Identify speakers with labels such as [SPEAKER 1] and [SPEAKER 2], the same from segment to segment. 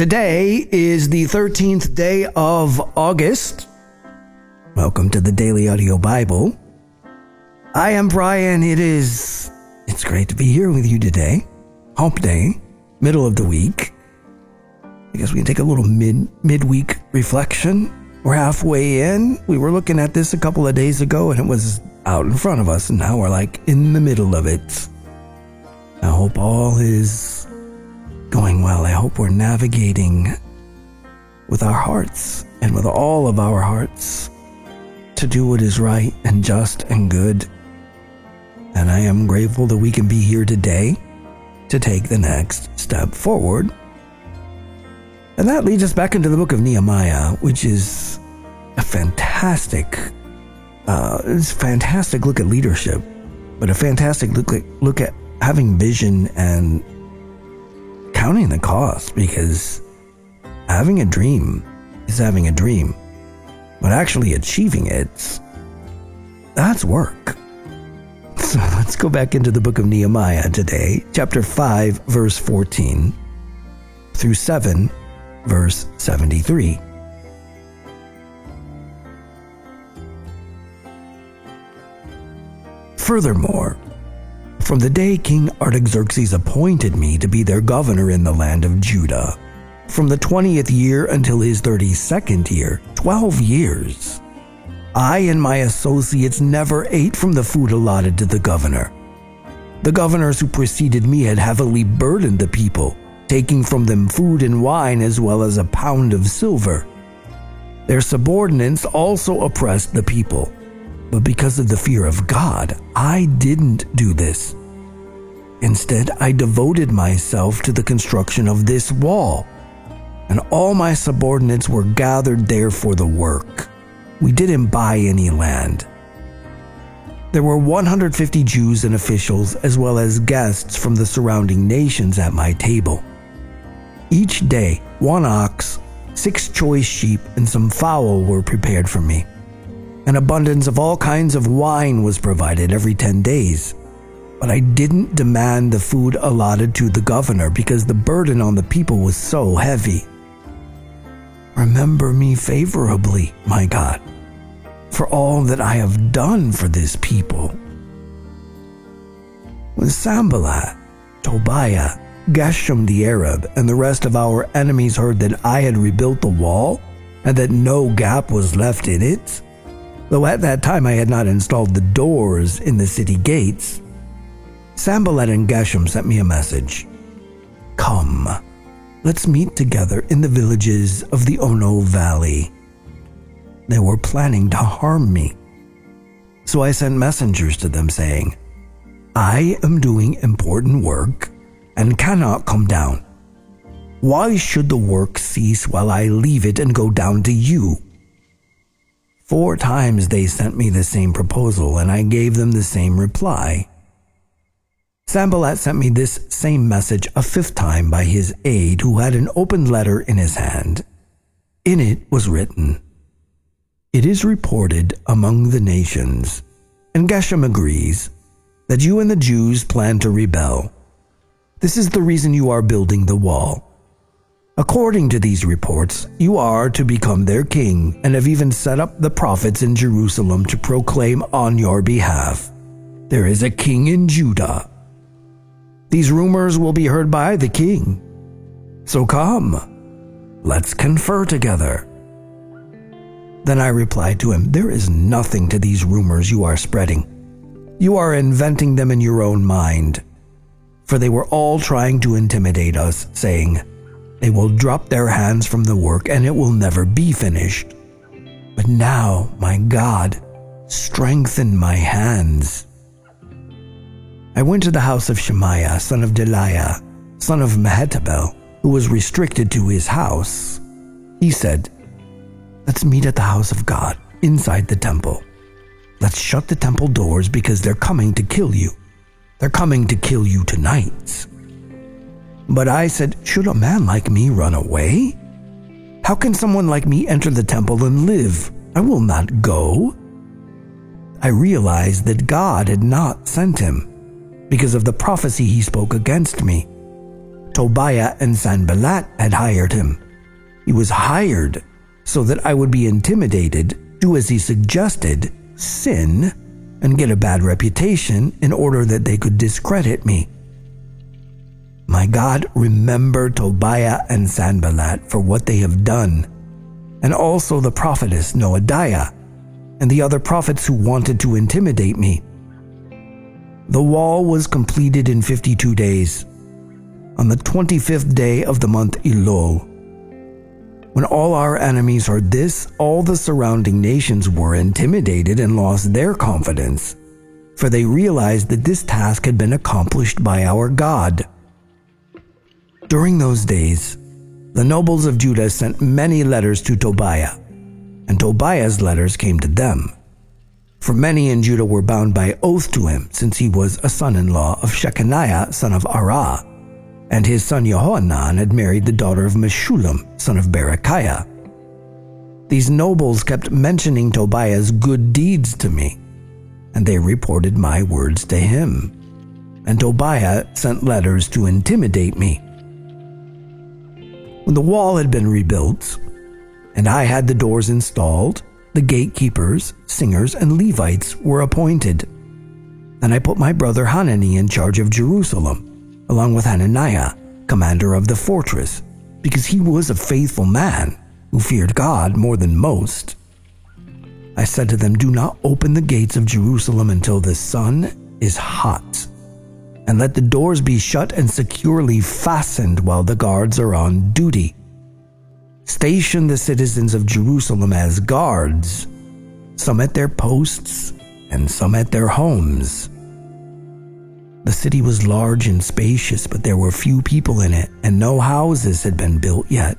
[SPEAKER 1] Today is the 13th day of August. Welcome to the Daily Audio Bible. I am Brian. It's great to be here with you today. Hump Day, middle of the week. I guess we can take a little midweek reflection. We're halfway in. We were looking at this a couple of days ago and it was out in front of us, and now we're like in the middle of it. I hope all is going well. I hope we're navigating with our hearts and with all of our hearts to do what is right and just and good. And I am grateful that we can be here today to take the next step forward. And that leads us back into the book of Nehemiah, which is a fantastic look at leadership, but a fantastic look at having vision and counting the cost, because having a dream is having a dream, but actually achieving it, that's work. So let's go back into the book of Nehemiah today, chapter 5, verse 14 through 7, verse 73. Furthermore, from the day King Artaxerxes appointed me to be their governor in the land of Judah, from the 20th year until his 32nd year, 12 years, I and my associates never ate from the food allotted to the governor. The governors who preceded me had heavily burdened the people, taking from them food and wine as well as a pound of silver. Their subordinates also oppressed the people. But because of the fear of God, I didn't do this. Instead, I devoted myself to the construction of this wall, and all my subordinates were gathered there for the work. We didn't buy any land. There were 150 Jews and officials, as well as guests from the surrounding nations at my table. Each day, 1 ox, 6 choice sheep, and some fowl were prepared for me. An abundance of all kinds of wine was provided every 10 days. But I didn't demand the food allotted to the governor because the burden on the people was so heavy. Remember me favorably, my God, for all that I have done for this people. When Sanballat, Tobiah, Geshem the Arab, and the rest of our enemies heard that I had rebuilt the wall and that no gap was left in it, though at that time I had not installed the doors in the city gates, Sanballat and Geshem sent me a message. Come, let's meet together in the villages of the Ono Valley. They were planning to harm me. So I sent messengers to them saying, I am doing important work and cannot come down. Why should the work cease while I leave it and go down to you? 4 times they sent me the same proposal, and I gave them the same reply. Sanballat sent me this same message a 5th time by his aide, who had an open letter in his hand. In it was written, It is reported among the nations, and Geshem agrees, that you and the Jews plan to rebel. This is the reason you are building the wall. According to these reports, you are to become their king and have even set up the prophets in Jerusalem to proclaim on your behalf, There is a king in Judah. These rumors will be heard by the king. So come, let's confer together. Then I replied to him, There is nothing to these rumors you are spreading. You are inventing them in your own mind. For they were all trying to intimidate us, saying, They will drop their hands from the work and it will never be finished. But now, my God, strengthen my hands. I went to the house of Shemaiah, son of Delaiah, son of Mehetabel, who was restricted to his house. He said, Let's meet at the house of God, inside the temple. Let's shut the temple doors because they're coming to kill you. They're coming to kill you tonight. But I said, Should a man like me run away? How can someone like me enter the temple and live? I will not go. I realized that God had not sent him because of the prophecy he spoke against me. Tobiah and Sanballat had hired him. He was hired so that I would be intimidated, do as he suggested, sin, and get a bad reputation in order that they could discredit me. My God, remember Tobiah and Sanballat for what they have done, and also the prophetess Noadiah, and the other prophets who wanted to intimidate me. The wall was completed in 52 days, on the 25th day of the month Elul. When all our enemies heard this, all the surrounding nations were intimidated and lost their confidence, for they realized that this task had been accomplished by our God. During those days, the nobles of Judah sent many letters to Tobiah, and Tobiah's letters came to them. For many in Judah were bound by oath to him, since he was a son-in-law of Shechaniah, son of Arah, and his son Jehohanan had married the daughter of Meshullam, son of Berechiah. These nobles kept mentioning Tobiah's good deeds to me, and they reported my words to him. And Tobiah sent letters to intimidate me. When the wall had been rebuilt, and I had the doors installed, the gatekeepers, singers, and Levites were appointed. And I put my brother Hanani in charge of Jerusalem, along with Hananiah, commander of the fortress, because he was a faithful man who feared God more than most. I said to them, "Do not open the gates of Jerusalem until the sun is hot, and let the doors be shut and securely fastened while the guards are on duty. Station the citizens of Jerusalem as guards, some at their posts and some at their homes." The city was large and spacious, but there were few people in it, and no houses had been built yet.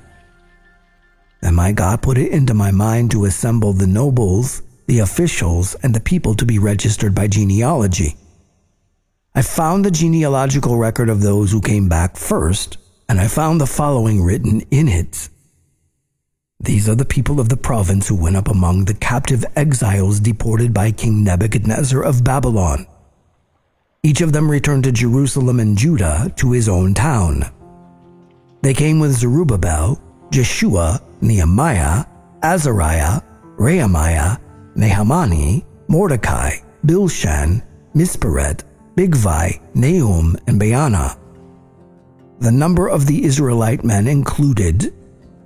[SPEAKER 1] And my God put it into my mind to assemble the nobles, the officials, and the people to be registered by genealogy. I found the genealogical record of those who came back first, and I found the following written in it. These are the people of the province who went up among the captive exiles deported by King Nebuchadnezzar of Babylon. Each of them returned to Jerusalem and Judah to his own town. They came with Zerubbabel, Jeshua, Nehemiah, Azariah, Rehemiah, Nahamani, Mordecai, Bilshan, Misperet, Bigvai, Nahum, and Baana. The number of the Israelite men included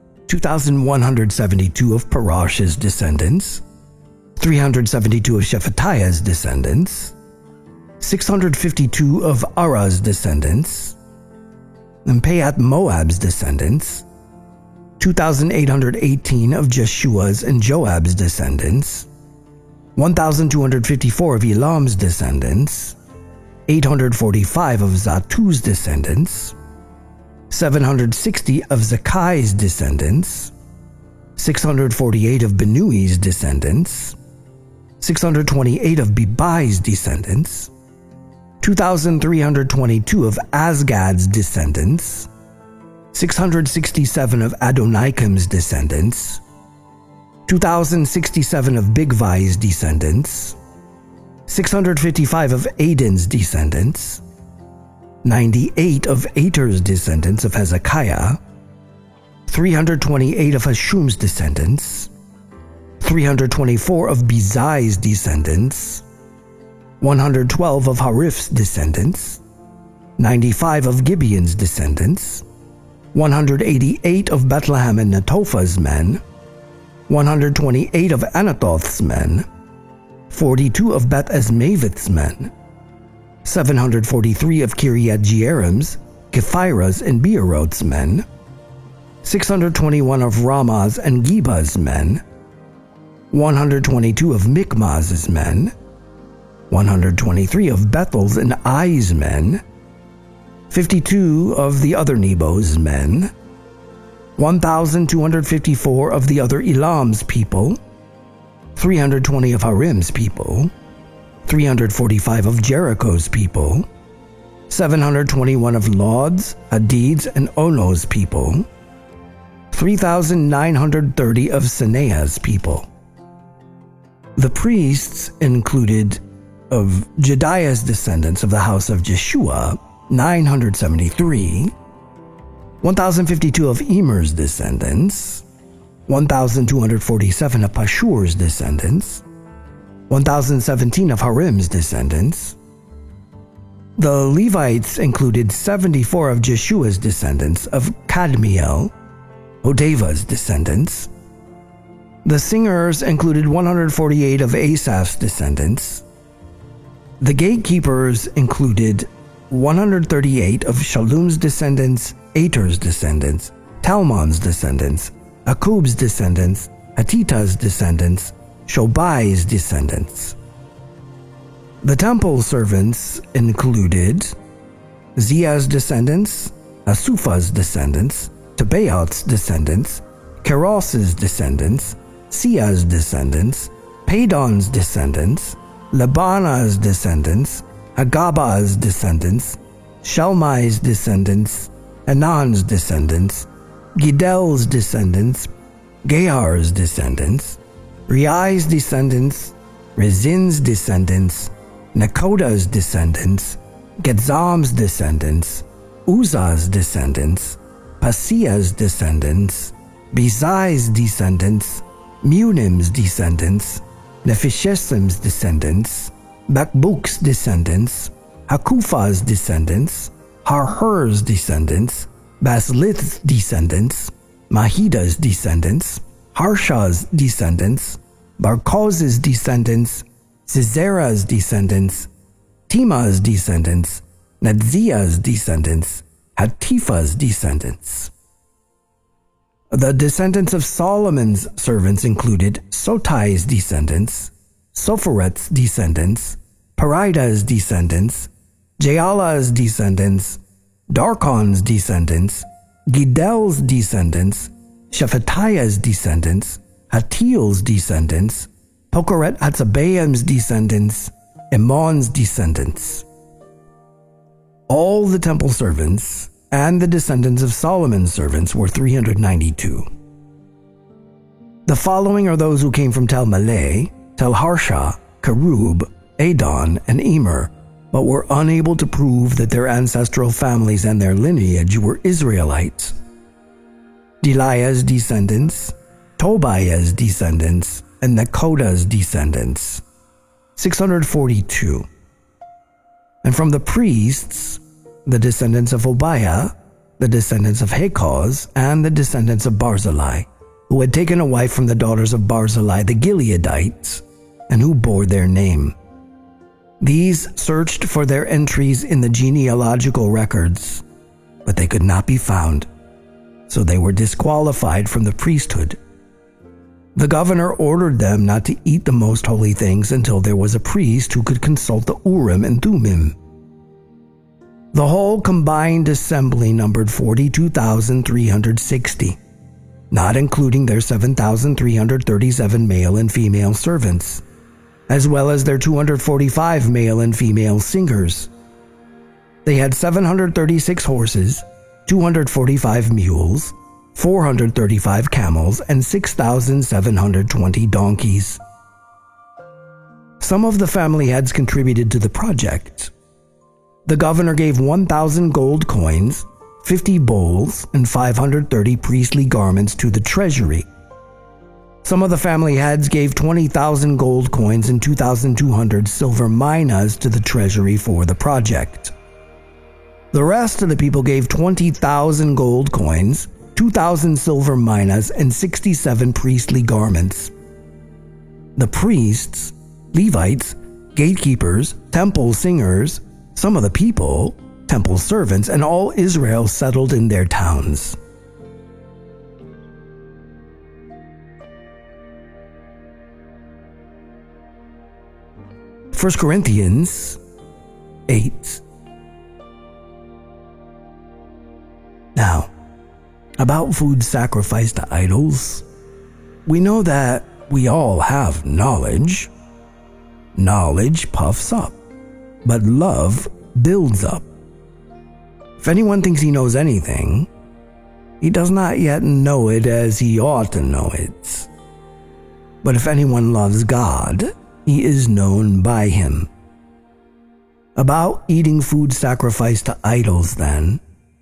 [SPEAKER 1] 2,172 of Parosh's descendants, 372 of Shephatiah's descendants, 652 of Arah's descendants, and Payat Moab's descendants, 2,818 of Jeshua's and Joab's descendants, 1,254 of Elam's descendants, 845 of Zatu's descendants, 760 of Zakai's descendants, 648 of Benui's descendants, 628 of Bebai's descendants, 2,322 of Azgad's descendants, 667 of Adonikam's descendants, 2,067 of Bigvai's descendants, 655 of Adin's descendants, 98 of Ater's descendants of Hezekiah, 328 of Hashum's descendants, 324 of Bezai's descendants, 112 of Harif's descendants, 95 of Gibeon's descendants, 188 of Bethlehem and Netophah's men, 128 of Anathoth's men, 42 of Beth Esmaveth's men, 743 of Kiriath Jearim's, Kephira's, and Beeroth's men, 621 of Ramah's and Gebah's men, 122 of Michmash's men, 123 of Bethel's and Ai's men, 52 of the other Nebo's men, 1,254 of the other Elam's people, 320 of Harim's people, 345 of Jericho's people, 721 of Lod's, Hadid's, and Ono's people, 3,930 of Senea's people. The priests included of Jediah's descendants of the house of Jeshua, 973, 1,052 of Emer's descendants, 1,247 of Pashur's descendants, 1,017 of Harim's descendants. The Levites included 74 of Jeshua's descendants, of Kadmiel, Hodaviah's descendants. The singers included 148 of Asaph's descendants. The gatekeepers included 138 of Shallum's descendants, Ater's descendants, Talmon's descendants, Akub's descendants, Hatita's descendants, Shobai's descendants. The temple servants included Zia's descendants, Asupha's descendants, Tabaot's descendants, Keros's descendants, Sia's descendants, Padon's descendants, Labana's descendants, Hagaba's descendants, Shalmai's descendants, Hanan's descendants, Gidel's descendants, Gehar's descendants, Riai's descendants, Rezin's descendants, Nakoda's descendants, Getzam's descendants, Uzzah's descendants, Paseah's descendants, Bezai's descendants, Munim's descendants, Nephishessim's descendants, Bakbuk's descendants, Hakufah's descendants, Harhur's descendants, Baslith's descendants, Mahida's descendants, Harsha's descendants, Barkoz's descendants, Sisera's descendants, Tima's descendants, Nadzia's descendants, Hatipha's descendants. The descendants of Solomon's servants included Sotai's descendants, Sopheret's descendants, Perida's descendants, Jaala's descendants, Darkon's descendants, Gidel's descendants, Shephatiah's descendants, Hatil's descendants, Pokeret Hatzabaim's descendants, Imon's descendants. All the temple servants and the descendants of Solomon's servants were 392. The following are those who came from Tel Maleh, Tel Harsha, Kerub, Adon, and Emer, but were unable to prove that their ancestral families and their lineage were Israelites. Delaiah's descendants, Tobiah's descendants, and Nakoda's descendants, 642. And from the priests, the descendants of Obiah, the descendants of Hakoz, and the descendants of Barzillai, who had taken a wife from the daughters of Barzillai the Gileadites, and who bore their name. These searched for their entries in the genealogical records, but they could not be found, so they were disqualified from the priesthood. The governor ordered them not to eat the most holy things until there was a priest who could consult the Urim and Thummim. The whole combined assembly numbered 42,360, not including their 7,337 male and female servants, as well as their 245 male and female singers. They had 736 horses, 245 mules, 435 camels, and 6,720 donkeys. Some of the family heads contributed to the project. The governor gave 1,000 gold coins, 50 bowls, and 530 priestly garments to the treasury. Some of the family heads gave 20,000 gold coins and 2,200 silver minas to the treasury for the project. The rest of the people gave 20,000 gold coins, 2,000 silver minas, and 67 priestly garments. The priests, Levites, gatekeepers, temple singers, some of the people, temple servants, and all Israel settled in their towns. First Corinthians 8. Now, about food sacrificed to idols, we know that we all have knowledge. Knowledge puffs up, but love builds up. If anyone thinks he knows anything, he does not yet know it as he ought to know it. But if anyone loves God, he is known by him. About eating food sacrificed to idols, then,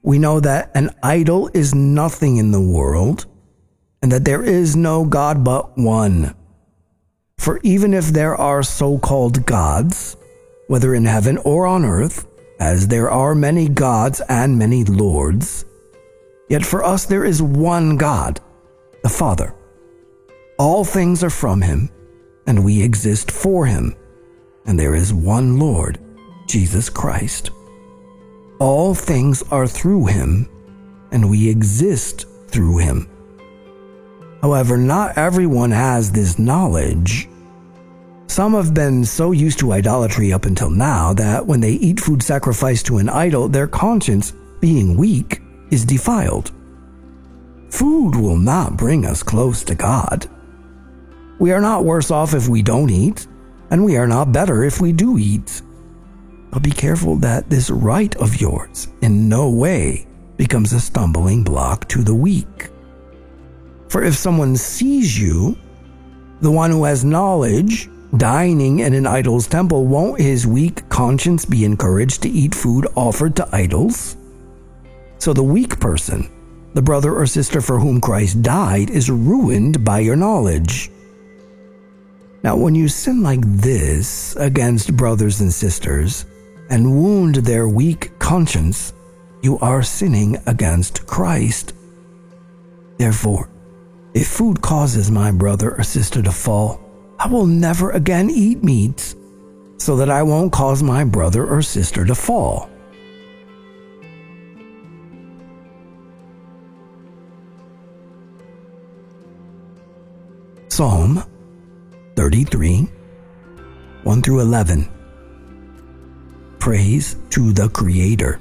[SPEAKER 1] we know that an idol is nothing in the world, and that there is no God but one. For even if there are so-called gods, whether in heaven or on earth, as there are many gods and many lords, yet for us there is one God, the Father. All things are from him, and we exist for him, and there is one Lord, Jesus Christ. All things are through him, and we exist through him. However, not everyone has this knowledge. Some have been so used to idolatry up until now that when they eat food sacrificed to an idol, their conscience, being weak, is defiled. Food will not bring us close to God. We are not worse off if we don't eat, and we are not better if we do eat. But be careful that this right of yours in no way becomes a stumbling block to the weak. For if someone sees you, the one who has knowledge, dining in an idol's temple, won't his weak conscience be encouraged to eat food offered to idols? So the weak person, the brother or sister for whom Christ died, is ruined by your knowledge. Now, when you sin like this against brothers and sisters and wound their weak conscience, you are sinning against Christ. Therefore, if food causes my brother or sister to fall, I will never again eat meat, so that I won't cause my brother or sister to fall. Psalm 33, 1 through 11. Praise to the Creator.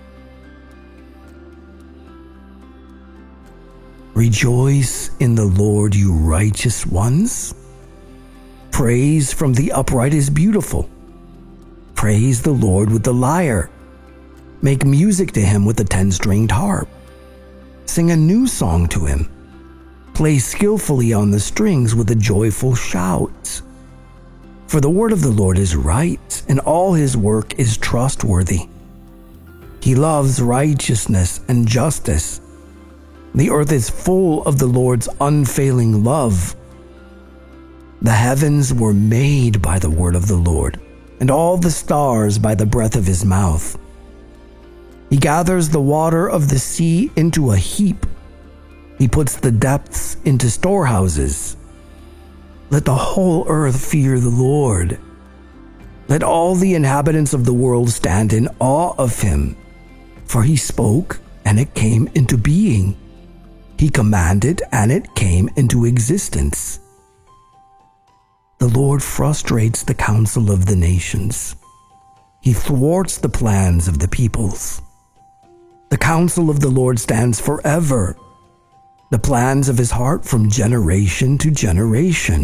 [SPEAKER 1] Rejoice in the Lord, you righteous ones. Praise from the upright is beautiful. Praise the Lord with the lyre. Make music to him with a 10-stringed harp. Sing a new song to him. Play skillfully on the strings with a joyful shout. For the word of the Lord is right, and all his work is trustworthy. He loves righteousness and justice. The earth is full of the Lord's unfailing love. The heavens were made by the word of the Lord, and all the stars by the breath of his mouth. He gathers the water of the sea into a heap. He puts the depths into storehouses. Let the whole earth fear the Lord. Let all the inhabitants of the world stand in awe of him. For he spoke, and it came into being. He commanded, and it came into existence. The Lord frustrates the counsel of the nations. He thwarts the plans of the peoples. The counsel of the Lord stands forever, the plans of his heart from generation to generation.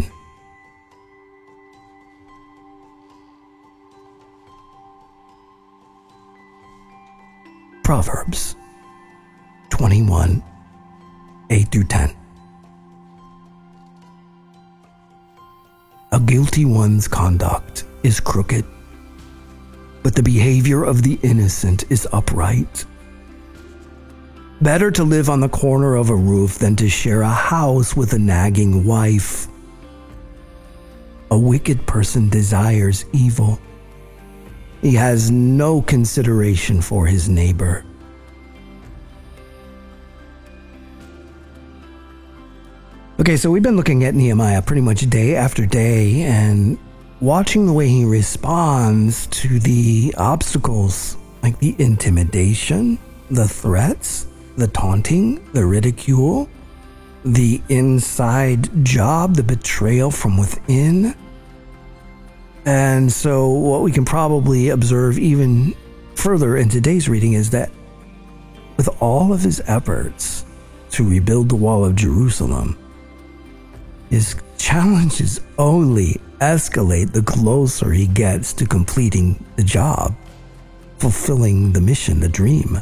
[SPEAKER 1] Proverbs 21, 8 through 10. A guilty one's conduct is crooked, but the behavior of the innocent is upright. Better to live on the corner of a roof than to share a house with a nagging wife. A wicked person desires evil. He has no consideration for his neighbor. Okay, so we've been looking at Nehemiah pretty much day after day and watching the way he responds to the obstacles, like the intimidation, the threats, the taunting, the ridicule, the inside job, the betrayal from within. And so what we can probably observe even further in today's reading is that with all of his efforts to rebuild the wall of Jerusalem, his challenges only escalate the closer he gets to completing the job, fulfilling the mission, the dream.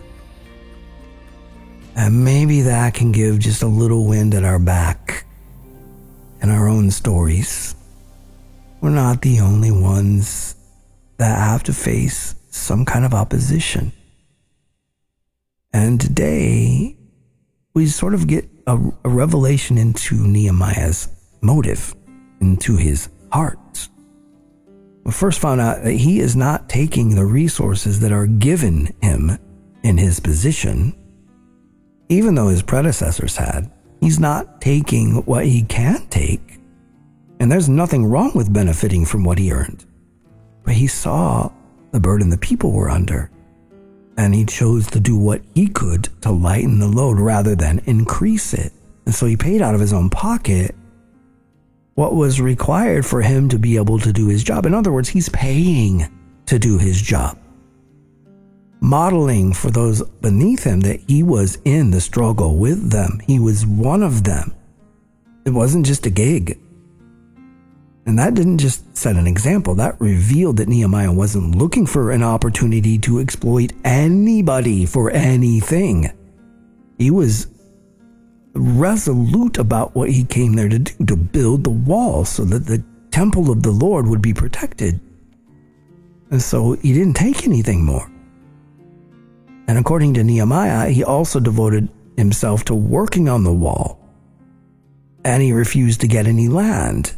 [SPEAKER 1] And maybe that can give just a little wind at our back in our own stories. We're not the only ones that have to face some kind of opposition. And today, we sort of get a revelation into Nehemiah's motive, into his heart. We first found out that he is not taking the resources that are given him in his position, even though his predecessors had. He's not taking what he can take, and there's nothing wrong with benefiting from what he earned. But he saw the burden the people were under, and he chose to do what he could to lighten the load rather than increase it. And so he paid out of his own pocket what was required for him to be able to do his job. In other words, he's paying to do his job, modeling for those beneath him that he was in the struggle with them. He was one of them. It wasn't just a gig. And that didn't just set an example. That revealed that Nehemiah wasn't looking for an opportunity to exploit anybody for anything. He was resolute about what he came there to do, to build the wall so that the temple of the Lord would be protected. And so he didn't take anything more. And according to Nehemiah, he also devoted himself to working on the wall, and he refused to get any land.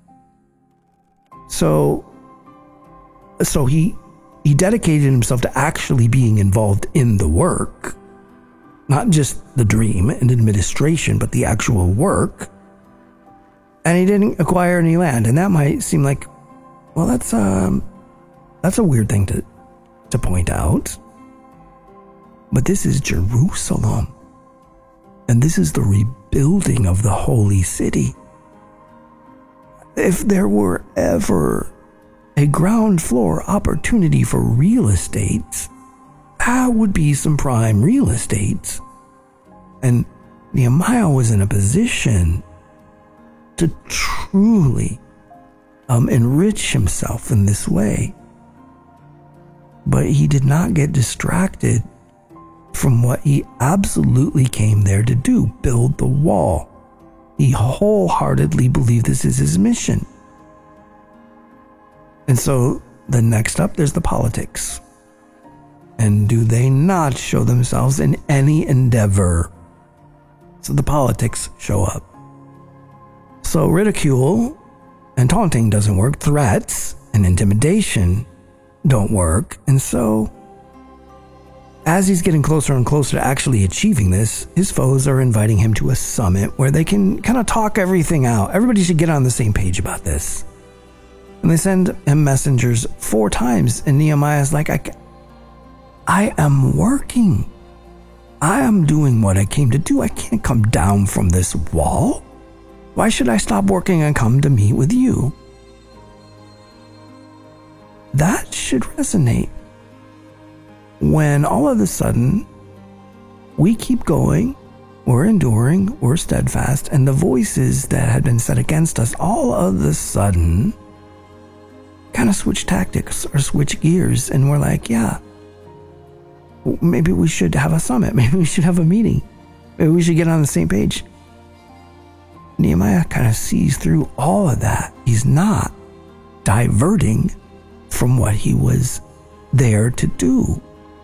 [SPEAKER 1] So he dedicated himself to actually being involved in the work, not just the dream and administration, but the actual work. And he didn't acquire any land. And that might seem like, well, that's a weird thing to point out. But this is Jerusalem, and this is the rebuilding of the holy city. If there were ever a ground floor opportunity for real estate, that would be some prime real estate. And Nehemiah was in a position to truly enrich himself in this way. But he did not get distracted from what he absolutely came there to do, build the wall. He wholeheartedly believed this is his mission. And so the next up, there's the politics. And do they not show themselves in any endeavor? So the politics show up. So ridicule and taunting doesn't work. Threats and intimidation don't work. And so as he's getting closer and closer to actually achieving this, his foes are inviting him to a summit where they can kind of talk everything out. Everybody should get on the same page about this. And they send him messengers 4 times, and Nehemiah's like, I am working. I am doing what I came to do. I can't come down from this wall. Why should I stop working and come to meet with you? That should resonate. When all of a sudden, we keep going, we're enduring, we're steadfast, and the voices that had been set against us all of a sudden kind of switch tactics or switch gears, and we're like, yeah, maybe we should have a summit, maybe we should have a meeting, maybe we should get on the same page. Nehemiah kind of sees through all of that. He's not diverting from what he was there to do.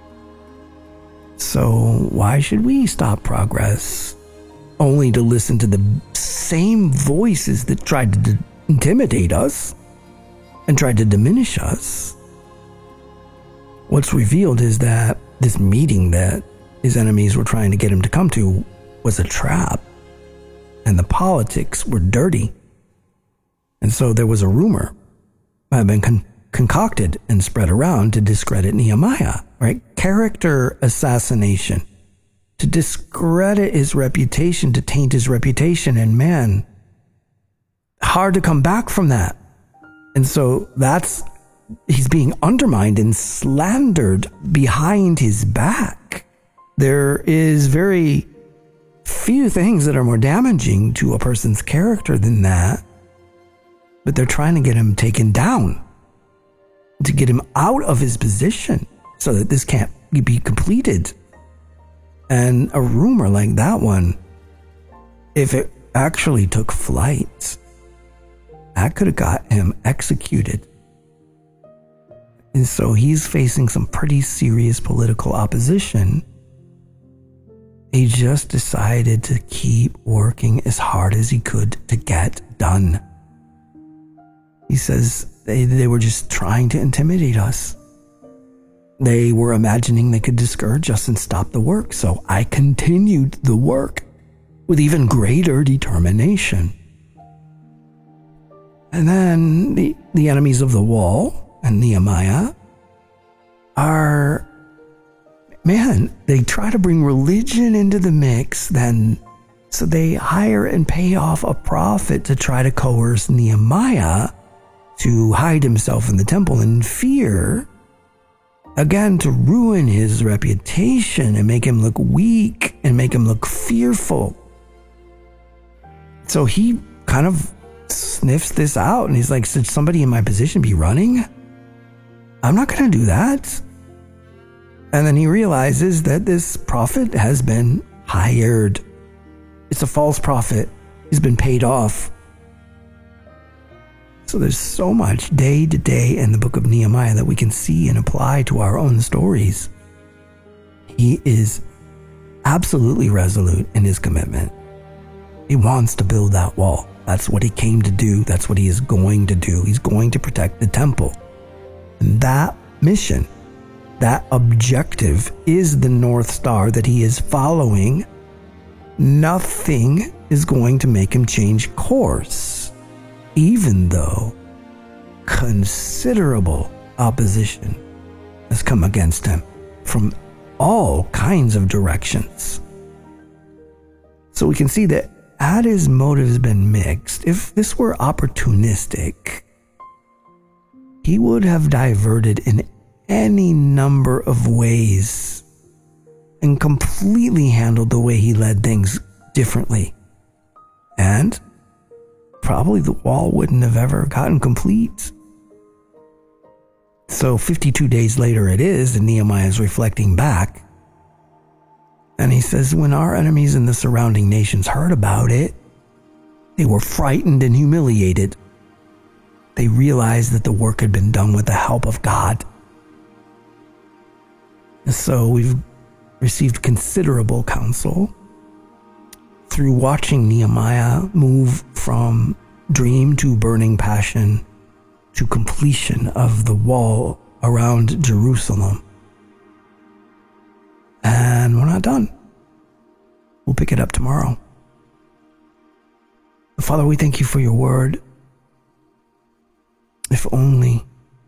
[SPEAKER 1] So why should we stop progress only to listen to the same voices that tried to intimidate us and tried to diminish us? What's revealed is that this meeting that his enemies were trying to get him to come to was a trap, and the politics were dirty. And so there was a rumor that had been concocted and spread around to discredit Nehemiah, right? Character assassination, to discredit his reputation, to taint his reputation. And man, hard to come back from that. And so he's being undermined and slandered behind his back. There is very few things that are more damaging to a person's character than that. But they're trying to get him taken down, to get him out of his position so that this can't be completed. And a rumor like that one, if it actually took flight, that could have got him executed. And so he's facing some pretty serious political opposition. he just decided to keep working as hard as he could to get done. He says they were just trying to intimidate us. They were imagining they could discourage us and stop the work, so I continued the work with even greater determination. And then the enemies of the wall and Nehemiah are, man, they try to bring religion into the mix then. So they hire and pay off a prophet to try to coerce Nehemiah to hide himself in the temple in fear, again, to ruin his reputation and make him look weak and make him look fearful. So he kind of sniffs this out and he's like, should somebody in my position be running? I'm not going to do that. And then he realizes that this prophet has been hired. It's a false prophet. He's been paid off. So there's so much day to day in the book of Nehemiah that we can see and apply to our own stories. He is absolutely resolute in his commitment. He wants to build that wall. That's what he came to do. That's what he is going to do. He's going to protect the temple. And that mission, that objective is the North Star that he is following. Nothing is going to make him change course, even though considerable opposition has come against him from all kinds of directions. So we can see that had his motives been mixed, if this were opportunistic, he would have diverted in any number of ways and completely handled the way he led things differently. And probably the wall wouldn't have ever gotten complete. So 52 days later it is, and Nehemiah is reflecting back. And he says, when our enemies in the surrounding nations heard about it, they were frightened and humiliated. They realized that the work had been done with the help of God. And so we've received considerable counsel through watching Nehemiah move from dream to burning passion to completion of the wall around Jerusalem. And we're not done. We'll pick it up tomorrow. Father, we thank you for your word. If only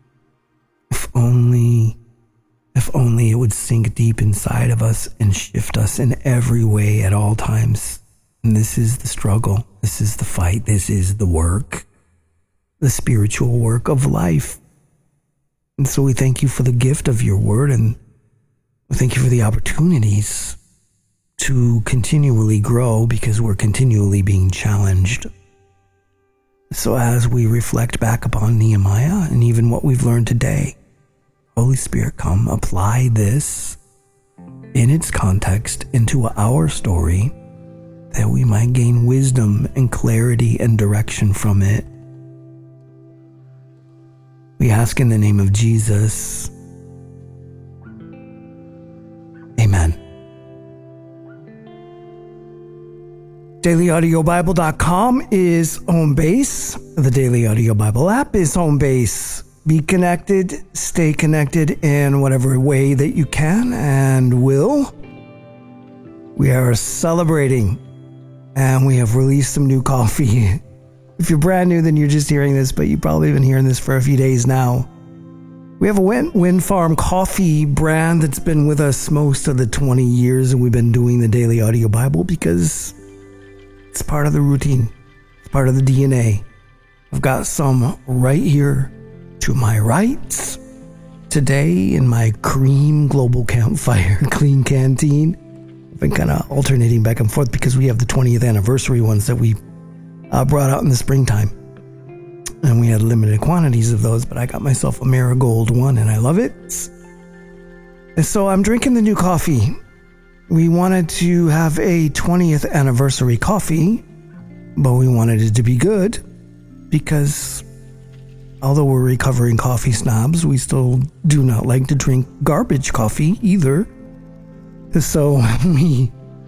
[SPEAKER 1] it would sink deep inside of us and shift us in every way at all times. And this is the struggle. This is the fight. This is the work, the spiritual work of life. And so we thank you for the gift of your word, and we thank you for the opportunities to continually grow because we're continually being challenged. So as we reflect back upon Nehemiah and even what we've learned today, Holy Spirit, come apply this in its context into our story, that we might gain wisdom and clarity and direction from it. We ask in the name of Jesus. Amen. DailyAudioBible.com is home base. The Daily Audio Bible app is home base. Be connected, stay connected in whatever way that you can and will. We are celebrating, and we have released some new coffee. If you're brand new, then you're just hearing this, but you've probably been hearing this for a few days now. We have a Wind Farm coffee brand that's been with us most of the 20 years, and we've been doing the Daily Audio Bible because it's part of the routine. It's part of the DNA. I've got some right here to my right today in my cream Global Campfire clean canteen. I've been kind of alternating back and forth because we have the 20th anniversary ones that we brought out in the springtime. And we had limited quantities of those, but I got myself a Marigold one and I love it. And so I'm drinking the new coffee. We wanted to have a 20th anniversary coffee, but we wanted it to be good because although we're recovering coffee snobs, we still do not like to drink garbage coffee either. So we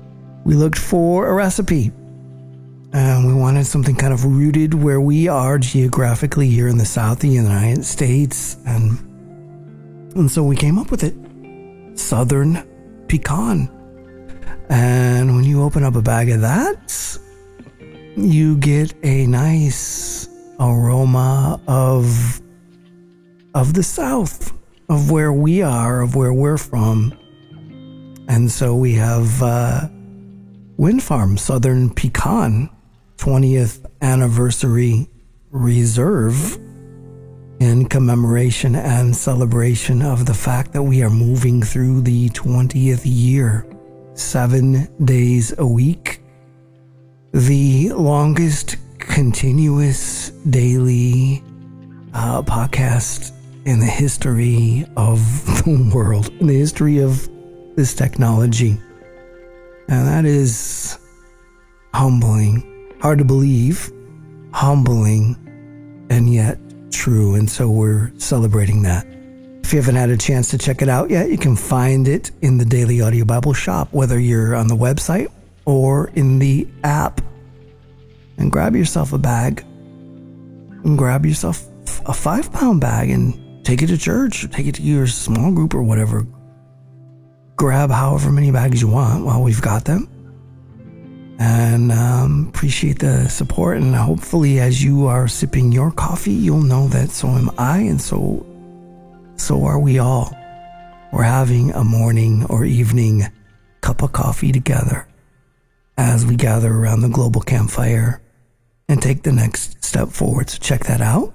[SPEAKER 1] we looked for a recipe. And we wanted something kind of rooted where we are geographically here in the South of the United States. And so we came up with it. Southern pecan. And when you open up a bag of that, you get a nice aroma of the South, of where we are, of where we're from. And so we have Wind Farm Southern Pecan 20th Anniversary Reserve in commemoration and celebration of the fact that we are moving through the 20th year, 7 days a week. The longest continuous daily podcast in the history of the world, in the history of this technology. And that is humbling, hard to believe, humbling, and yet true. And so we're celebrating that. If you haven't had a chance to check it out yet, you can find it in the Daily Audio Bible shop, whether you're on the website or in the app. And grab yourself a bag, and grab yourself a 5-pound bag and take it to church, or take it to your small group or whatever. Grab however many bags you want while we've got them. And appreciate the support. And hopefully as you are sipping your coffee, you'll know that so am I, and so are we all. We're having a morning or evening cup of coffee together as we gather around the global campfire and take the next step forward. So check that out.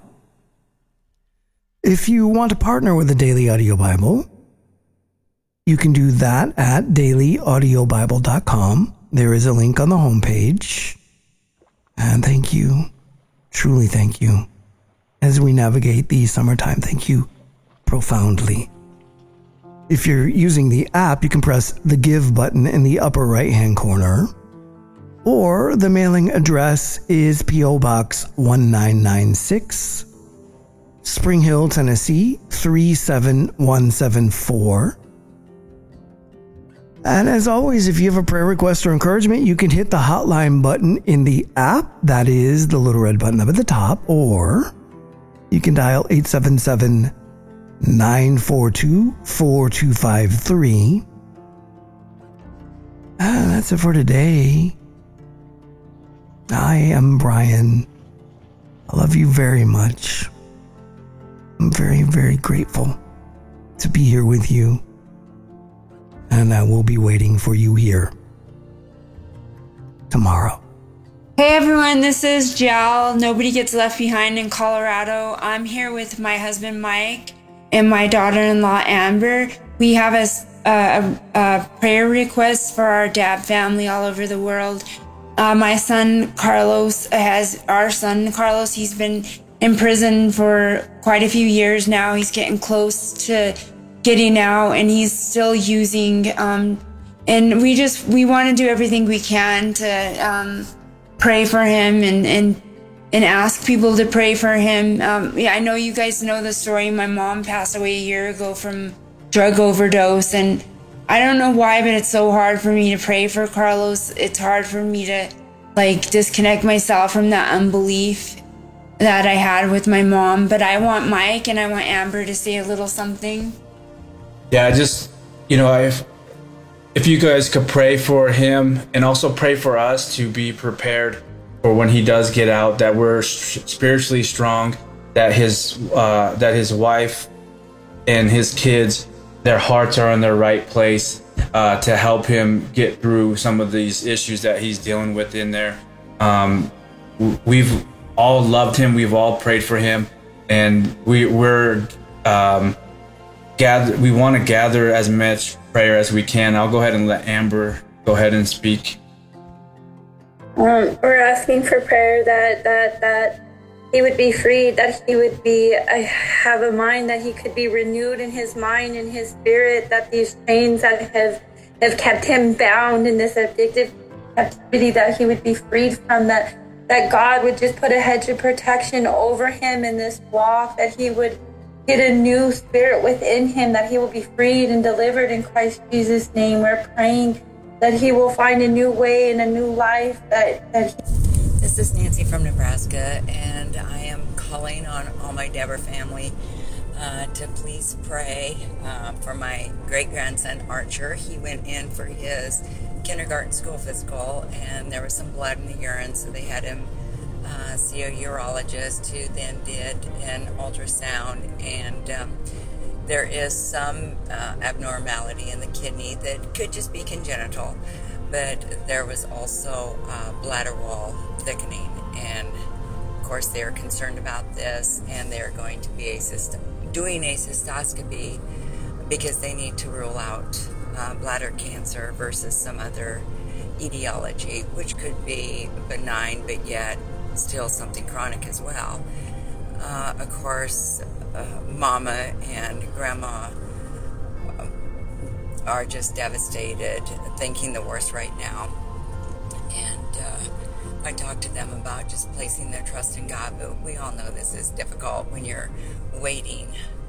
[SPEAKER 1] If you want to partner with the Daily Audio Bible, you can do that at dailyaudiobible.com. There is a link on the homepage. And thank you, truly thank you, as we navigate the summertime. Thank you profoundly. If you're using the app, you can press the Give button in the upper right-hand corner. Or the mailing address is P.O. Box 1996, Spring Hill, Tennessee 37174. And as always, if you have a prayer request or encouragement, you can hit the hotline button in the app. That is the little red button up at the top. Or you can dial 877-942-4253. And that's it for today. I am Brian. I love you very much. I'm very, very grateful to be here with you. And I will be waiting for you here tomorrow.
[SPEAKER 2] Hey everyone, this is Jal. Nobody Gets Left Behind in Colorado. I'm here with my husband Mike and my daughter-in-law Amber. We have a prayer request for our Dab family all over the world. My son Carlos he's been in prison for quite a few years now. He's getting close to getting out, and he's still using. And we want to do everything we can to pray for him and ask people to pray for him. I know you guys know the story. My mom passed away a year ago from drug overdose, and I don't know why, but it's so hard for me to pray for Carlos. It's hard for me to disconnect myself from that unbelief that I had with my mom. But I want Mike and I want Amber to say a little something.
[SPEAKER 3] Yeah, just, if you guys could pray for him and also pray for us to be prepared for when he does get out, that we're spiritually strong, that his wife and his kids, their hearts are in their right place to help him get through some of these issues that he's dealing with in there. We've all loved him. We've all prayed for him, and we want to gather as much prayer as we can. I'll go ahead and let Amber go ahead and speak.
[SPEAKER 4] We're asking for prayer that he would be freed, that he would have a mind, that he could be renewed in his mind and his spirit, that these chains that have kept him bound in this addictive captivity, that he would be freed from that God would just put a hedge of protection over him in this walk, that he would get a new spirit within him, that he will be freed and delivered in Christ Jesus' name. We're praying that he will find a new way and a new life.
[SPEAKER 5] This is Nancy from Nebraska, and I am calling on all my Deborah family to please pray for my great-grandson Archer. He went in for his kindergarten school physical, and there was some blood in the urine, so they had him see a urologist, who then did an ultrasound, and there is some abnormality in the kidney that could just be congenital, but there was also bladder wall thickening, and of course they are concerned about this, and they're going to be doing a cystoscopy because they need to rule out bladder cancer versus some other etiology, which could be benign but yet still something chronic as well. Of course, Mama and Grandma are just devastated, thinking the worst right now. And I talked to them about just placing their trust in God, but we all know this is difficult when you're waiting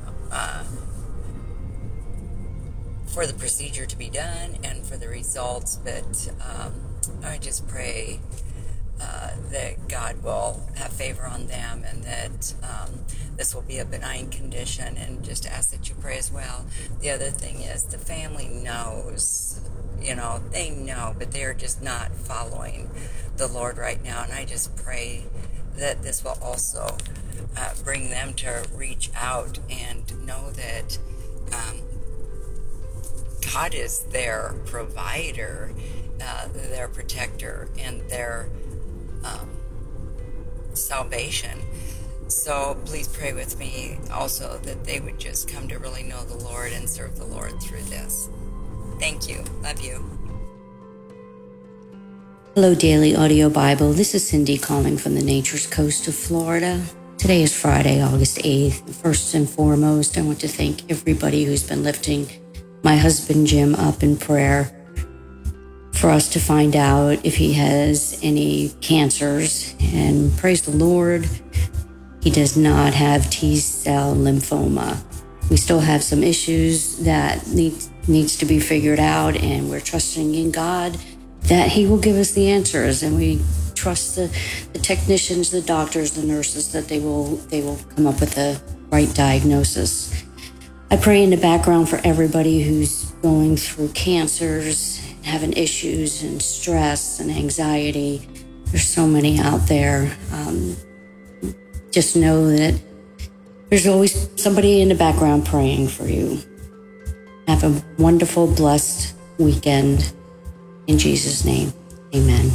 [SPEAKER 5] for the procedure to be done and for the results. But I just pray that God will have favor on them, and that this will be a benign condition, and just ask that you pray as well. The other thing is the family knows, they know, but they are just not following the Lord right now, and I just pray that this will also bring them to reach out and know that God is their provider, their protector, and their salvation. So please pray with me also that they would just come to really know the Lord and serve the Lord through this. Thank you. Love you.
[SPEAKER 6] Hello, Daily Audio Bible. This is Cindy calling from the Nature's Coast of Florida. Today is Friday, August 8th. First and foremost, I want to thank everybody who's been lifting my husband Jim up in prayer for us to find out if he has any cancers. And praise the Lord, he does not have T-cell lymphoma. We still have some issues that needs to be figured out, and we're trusting in God that he will give us the answers, and we trust the technicians, the doctors, the nurses, that they will come up with the right diagnosis. I pray in the background for everybody who's going through cancers, having issues and stress and anxiety. There's so many out there. Just know that there's always somebody in the background praying for you. Have a wonderful, blessed weekend. In Jesus' name, amen.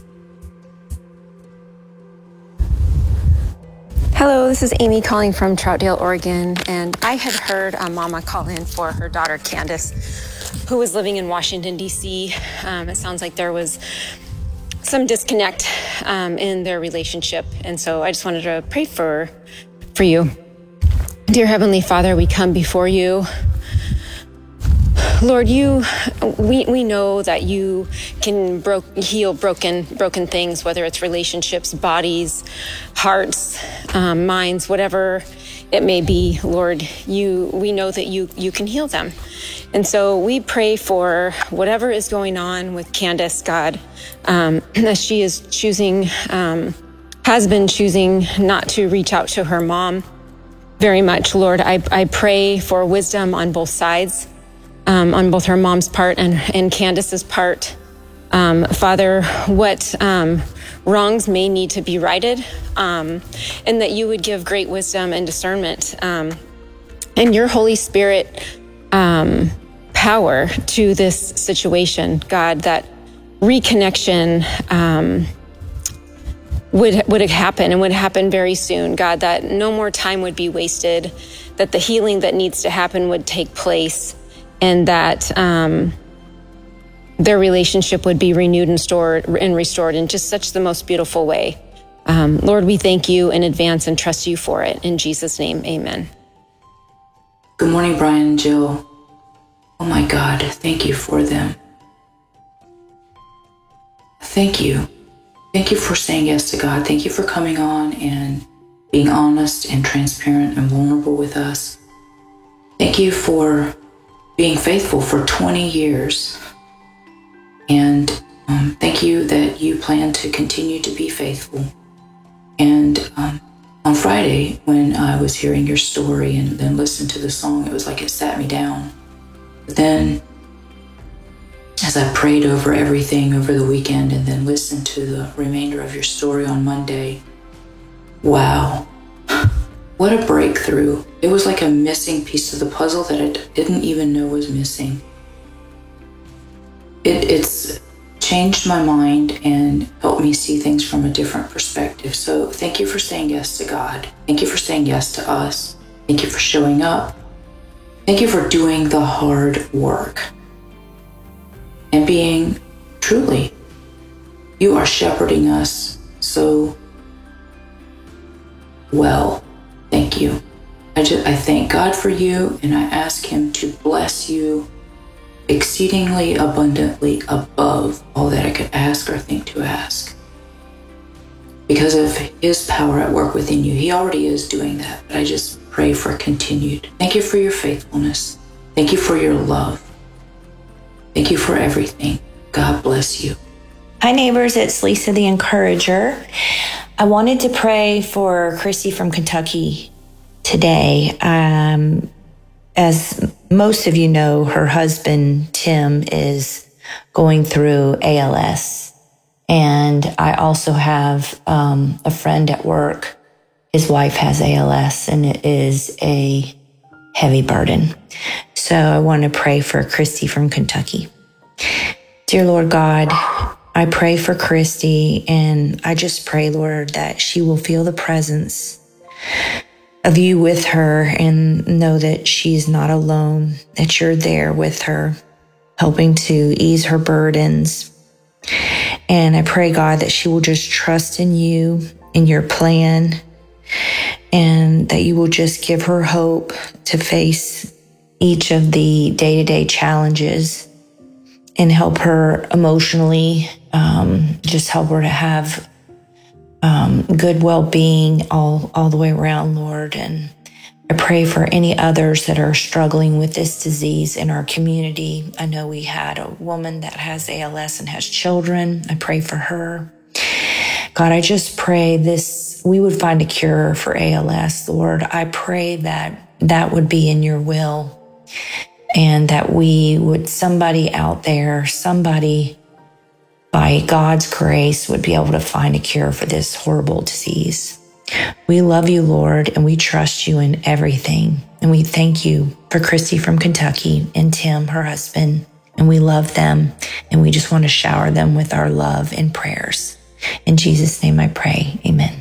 [SPEAKER 7] Hello, this is Amy calling from Troutdale, Oregon, and I had heard Mama call in for her daughter Candace, who was living in Washington, D.C. It sounds like there was some disconnect in their relationship, and so I just wanted to pray for you. Dear Heavenly Father, we come before you. Lord, we know that you can heal broken things, whether it's relationships, bodies, hearts, minds, whatever it may be. Lord, we know that you can heal them. And so we pray for whatever is going on with Candace, God, as she is has been choosing not to reach out to her mom very much. Lord, I pray for wisdom on both sides. On both her mom's part and Candace's part. Father, what wrongs may need to be righted, and that you would give great wisdom and discernment and your Holy Spirit power to this situation, God, that reconnection would happen, and would happen very soon, God, that no more time would be wasted, that the healing that needs to happen would take place, and that their relationship would be renewed and restored in just such the most beautiful way. Lord, we thank you in advance and trust you for it. In Jesus' name, amen.
[SPEAKER 8] Good morning, Brian and Jill. Oh my God, thank you for them. Thank you. Thank you for saying yes to God. Thank you for coming on and being honest and transparent and vulnerable with us. Thank you for being faithful for 20 years. And thank you that you plan to continue to be faithful. And on Friday, when I was hearing your story and then listened to the song, it was like it sat me down. But then, as I prayed over everything over the weekend and then listened to the remainder of your story on Monday, wow, what a breakthrough. It was like a missing piece of the puzzle that I didn't even know was missing. It's changed my mind and helped me see things from a different perspective. So thank you for saying yes to God. Thank you for saying yes to us. Thank you for showing up. Thank you for doing the hard work and being truly, you are shepherding us so well. Thank you. I thank God for you, and I ask him to bless you exceedingly abundantly above all that I could ask or think to ask. Because of his power at work within you, he already is doing that, but I just pray for continued. Thank you for your faithfulness. Thank you for your love. Thank you for everything. God bless you.
[SPEAKER 9] Hi neighbors, it's Lisa the Encourager. I wanted to pray for Christy from Kentucky today. As most of you know, her husband, Tim, is going through ALS. And I also have a friend at work. His wife has ALS, and it is a heavy burden. So I want to pray for Christy from Kentucky. Dear Lord God, I pray for Christy, and I just pray, Lord, that she will feel the presence of you with her and know that she's not alone, that you're there with her, helping to ease her burdens. And I pray, God, that she will just trust in you, in your plan, and that you will just give her hope to face each of the day-to-day challenges and help her emotionally, just help her to have good well-being all the way around, Lord. And I pray for any others that are struggling with this disease in our community. I know we had a woman that has ALS and has children. I pray for her. God, I just pray we would find a cure for ALS, Lord. I pray that would be in your will, and that somebody out there, somebody by God's grace would be able to find a cure for this horrible disease. We love you, Lord, and we trust you in everything. And we thank you for Christy from Kentucky and Tim, her husband, and we love them, and we just want to shower them with our love and prayers. In Jesus' name I pray, amen.